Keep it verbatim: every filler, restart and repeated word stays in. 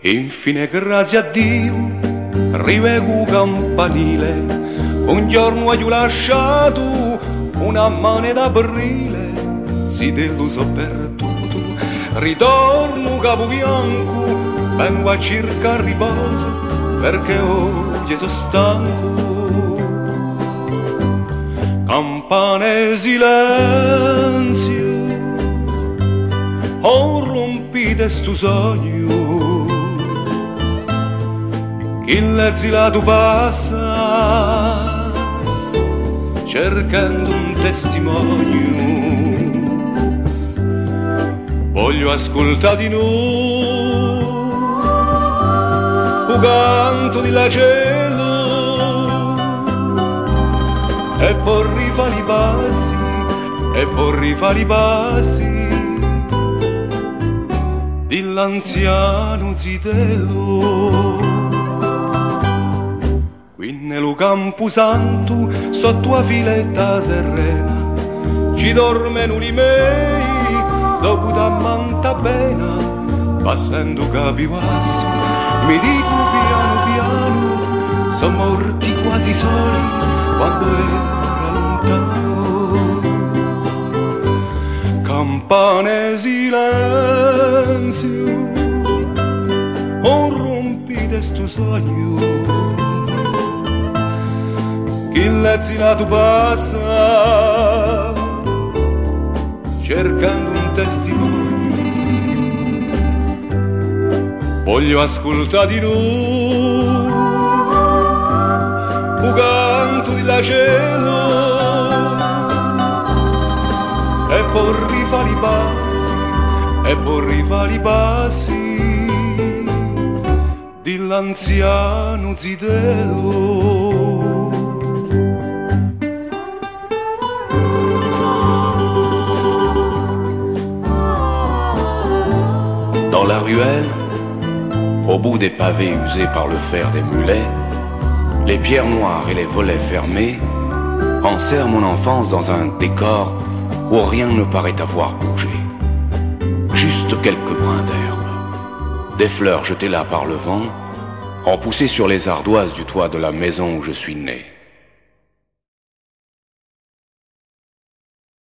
Infine grazie a Dio rivego campanile, un giorno ho lasciato una mano d'aprile, si deluso perduto, ritorno capo bianco, vengo a cercare riposo perché oggi sono stanco. Campane silenzio, oh rompite sto sogno, chi l'esilato passa cercando un testimonio. Voglio ascoltare di noi un canto di la cielo e poi rifare i passi, e poi rifare i passi dell'anziano zitello. Qui nel camposanto, sotto a filetta serena, ci dormono i miei, dopo da manta bene, passando capi passo, mi dico piano piano, sono morti quasi soli quando era lontano. Campane silenzio, oh rompite sto sogno, chi l'esinato passa cercando un testimonio. Voglio ascoltare di noi un canto di la cielo e poi rifare i passi, e poi rifare i passi dell'anziano zitello. Dans la ruelle, au bout des pavés usés par le fer des mulets, les pierres noires et les volets fermés enserrent mon enfance dans un décor où rien ne paraît avoir bougé. Juste quelques brins d'herbe, des fleurs jetées là par le vent, ont poussé sur les ardoises du toit de la maison où je suis né.